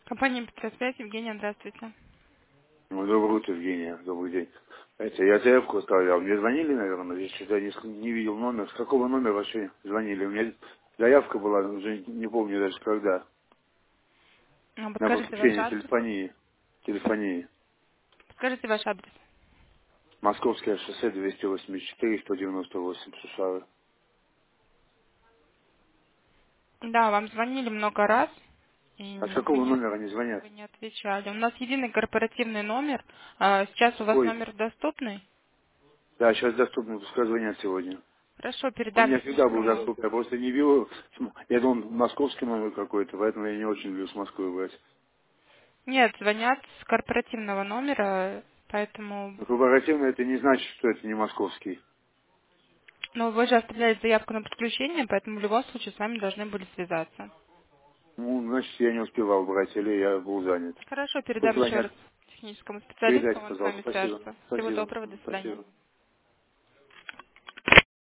Компания «Петросвязь», Евгения, здравствуйте. Ну, доброе утро, Евгения. Добрый день. Это я заявку оставлял. Мне звонили, наверное, я что-то не видел номер. С какого номера вообще звонили? У меня заявка была, уже не помню даже когда. На Подскажите ваш подключение адрес. телефонии. Телефонии. Подскажите ваш адрес. Московское шоссе 284, 198, Сушавы. Да, вам звонили много раз, А с и вы какого номера они звонят? вы не отвечали. У нас единый корпоративный номер. Сейчас у вас Ой, номер доступный? да, сейчас доступно, пускай звонят сегодня. Хорошо, Он у передам меня всегда был техническому. доступен. Я просто не видел, я думал, московский номер какой-то, поэтому я не очень люблю с Москвы брать. Нет, звонят с корпоративного номера, поэтому... Но корпоративно это не значит, что это не московский. Но вы же оставляли заявку на подключение, поэтому в любом случае с вами должны были связаться. Ну, значит, я не успевал брать, или я был занят. Хорошо, Пусть передам еще раз звонят. техническому специалисту, Передайте, он с пожалуйста. вами Спасибо. свяжется. Всего Спасибо. доброго, до свидания. Спасибо.